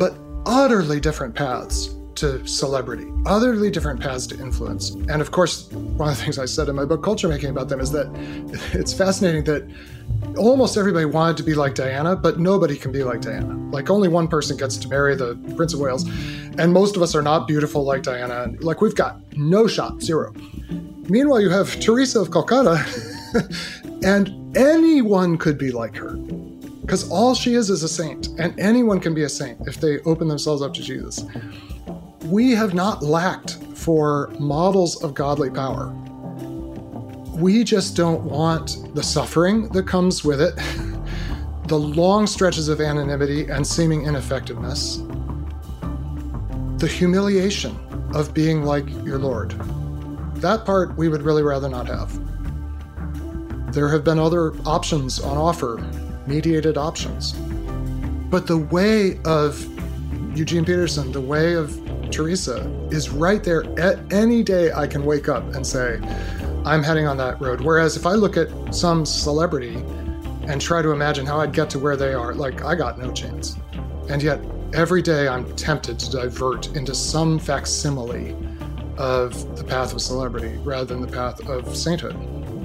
utterly different paths to celebrity, utterly different paths to influence. And of course, one of the things I said in my book, Culture Making, about them is that it's fascinating that almost everybody wanted to be like Diana, but nobody can be like Diana. Like only one person gets to marry the Prince of Wales, and most of us are not beautiful like Diana. And like we've got no shot, zero. Meanwhile, you have Teresa of Calcutta, and anyone could be like her. Because all she is is a saint, and anyone can be a saint if they open themselves up to Jesus. We have not lacked for models of godly power. We just don't want the suffering that comes with it, the long stretches of anonymity and seeming ineffectiveness, the humiliation of being like your Lord. That part we would really rather not have. There have been other options on offer, mediated options. But the way of Eugene Peterson, the way of Teresa is right there. At any day I can wake up and say, I'm heading on that road. Whereas if I look at some celebrity and try to imagine how I'd get to where they are, like I got no chance. And yet every day I'm tempted to divert into some facsimile of the path of celebrity rather than the path of sainthood.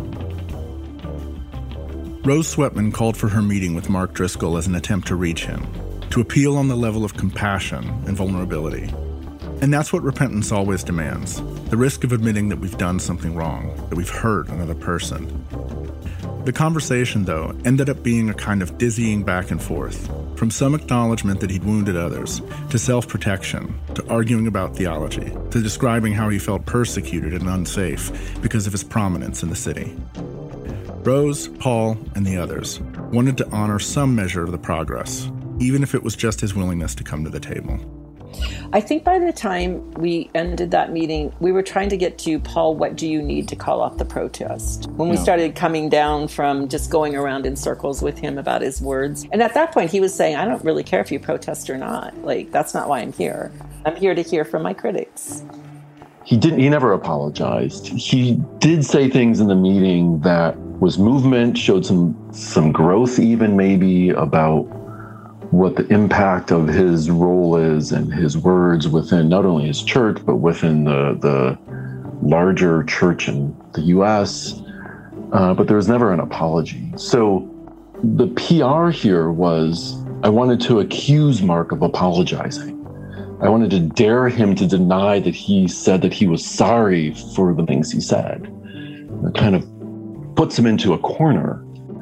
Rose Sweatman called for her meeting with Mark Driscoll as an attempt to reach him, to appeal on the level of compassion and vulnerability. And that's what repentance always demands, the risk of admitting that we've done something wrong, that we've hurt another person. The conversation, though, ended up being a kind of dizzying back and forth, from some acknowledgement that he'd wounded others, to self-protection, to arguing about theology, to describing how he felt persecuted and unsafe because of his prominence in the city. Rose, Paul, and the others wanted to honor some measure of the progress, even if it was just his willingness to come to the table. I think by the time we ended that meeting, we were trying to get to, Paul, what do you need to call off the protest? When we No. started coming down from just going around in circles with him about his words. And at that point, he was saying, I don't really care if you protest or not. Like, that's not why I'm here. I'm here to hear from my critics. He didn't, he never apologized. He did say things in the meeting that was movement, showed some, some growth even maybe about what the impact of his role is and his words within not only his church, but within the, the larger church in the U S. Uh, but there was never an apology. So the P R here was, I wanted to accuse Mark of apologizing. I wanted to dare him to deny that he said that he was sorry for the things he said. It kind of puts him into a corner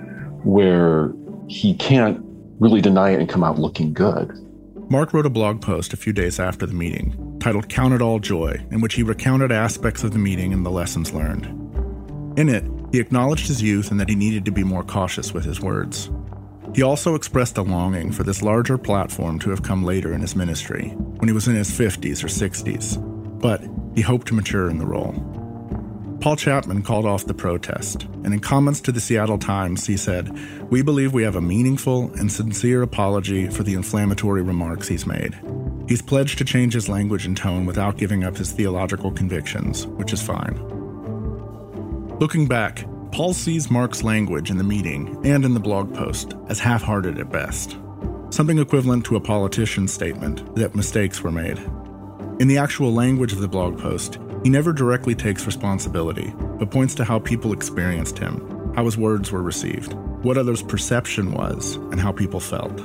where he can't really deny it and come out looking good. Mark wrote a blog post a few days after the meeting, titled Count It All Joy, in which he recounted aspects of the meeting and the lessons learned. In it, he acknowledged his youth and that he needed to be more cautious with his words. He also expressed a longing for this larger platform to have come later in his ministry, when he was in his fifties or sixties, but he hoped to mature in the role. Paul Chapman called off the protest, and in comments to the Seattle Times, he said, "We believe we have a meaningful and sincere apology for the inflammatory remarks he's made. He's pledged to change his language and tone without giving up his theological convictions, which is fine." Looking back, Paul sees Mark's language in the meeting and in the blog post as half-hearted at best, something equivalent to a politician's statement that mistakes were made. In the actual language of the blog post, he never directly takes responsibility, but points to how people experienced him, how his words were received, what others' perception was, and how people felt.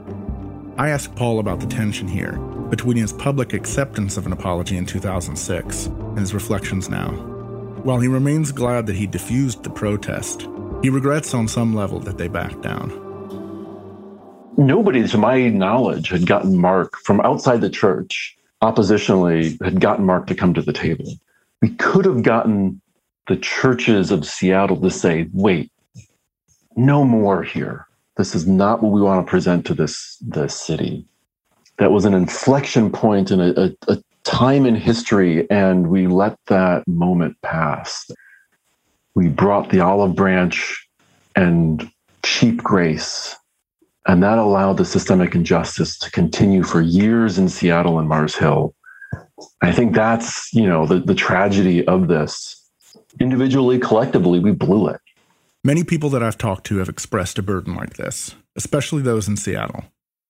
I asked Paul about the tension here between his public acceptance of an apology in two thousand six and his reflections now. While he remains glad that he diffused the protest, he regrets on some level that they backed down. Nobody, to my knowledge, had gotten Mark from outside the church, oppositionally, had gotten Mark to come to the table. We could have gotten the churches of Seattle to say, wait, no more here. This is not what we want to present to this, this city. That was an inflection point in a, a, a time in history, and we let that moment pass. We brought the olive branch and cheap grace, and that allowed the systemic injustice to continue for years in Seattle and Mars Hill. I think that's, you know, the, the tragedy of this. Individually, collectively, we blew it. Many people that I've talked to have expressed a burden like this, especially those in Seattle.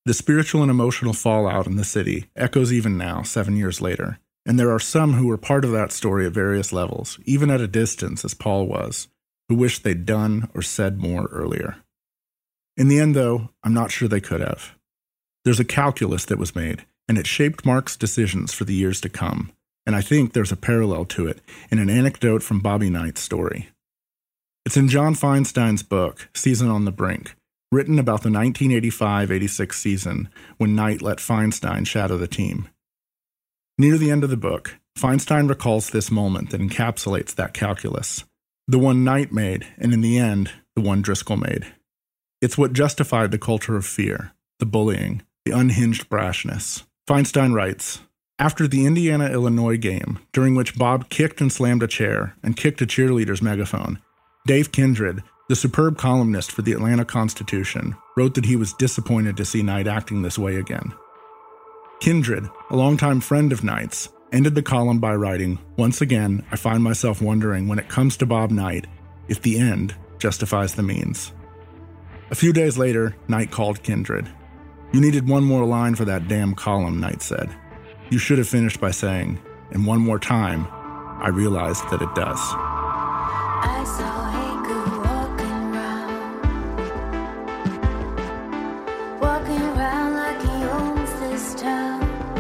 The spiritual and emotional fallout in the city echoes even now, seven years later, and there are some who were part of that story at various levels, even at a distance as Paul was, who wish they'd done or said more earlier. In the end, though, I'm not sure they could have. There's a calculus that was made, and it shaped Mark's decisions for the years to come, and I think there's a parallel to it in an anecdote from Bobby Knight's story. It's in John Feinstein's book, Season on the Brink, written about the nineteen eighty-five eighty-six season when Knight let Feinstein shadow the team. Near the end of the book, Feinstein recalls this moment that encapsulates that calculus, the one Knight made, and in the end, the one Driscoll made. It's what justified the culture of fear, the bullying, the unhinged brashness. Feinstein writes, after the Indiana-Illinois game, during which Bob kicked and slammed a chair and kicked a cheerleader's megaphone, Dave Kindred, the superb columnist for the Atlanta Constitution, wrote that he was disappointed to see Knight acting this way again. Kindred, a longtime friend of Knight's, ended the column by writing, once again, I find myself wondering when it comes to Bob Knight, if the end justifies the means. A few days later, Knight called Kindred. You needed one more line for that damn column, Knight said. You should have finished by saying, and one more time, I realized that it does. I saw Haku walking round, walking around like he owns this town.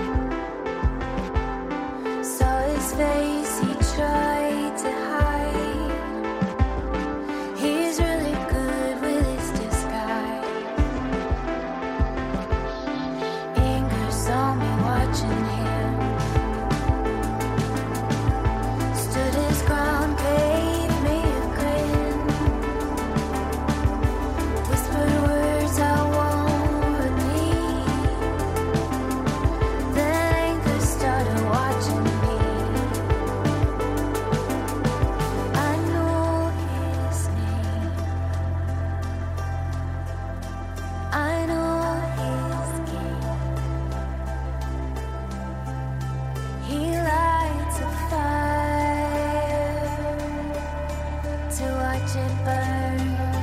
Saw his face, he tried to hide. He's really good with his disguise. Anger saw me watching him, stood his ground, paid me a grin, whispered words I won't repeat. Then anger started watching me. I know his name, I know his game. He lights a fire to watch it burn.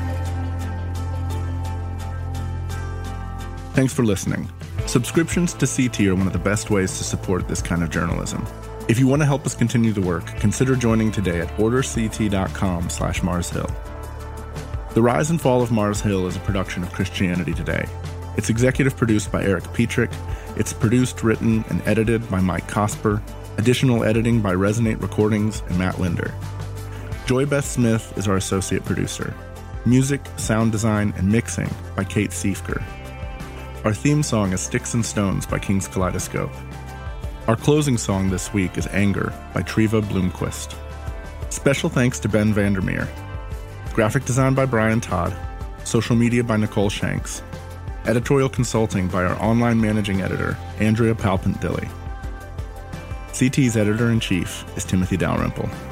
Thanks for listening. Subscriptions to C T are one of the best ways to support this kind of journalism. If you want to help us continue the work, consider joining today at orderct.com slash Mars Hill. The Rise and Fall of Mars Hill is a production of Christianity Today. It's executive produced by Eric Petrick. It's produced, written, and edited by Mike Cosper. Additional editing by Resonate Recordings and Matt Linder. Joy Beth Smith is our associate producer. Music, sound design, and mixing by Kate Siefker. Our theme song is Sticks and Stones by King's Kaleidoscope. Our closing song this week is Anger by Treva Bloomquist. Special thanks to Ben Vandermeer. Graphic design by Brian Todd. Social media by Nicole Shanks. Editorial consulting by our online managing editor, Andrea Palpant-Dilley. C T's editor-in-chief is Timothy Dalrymple.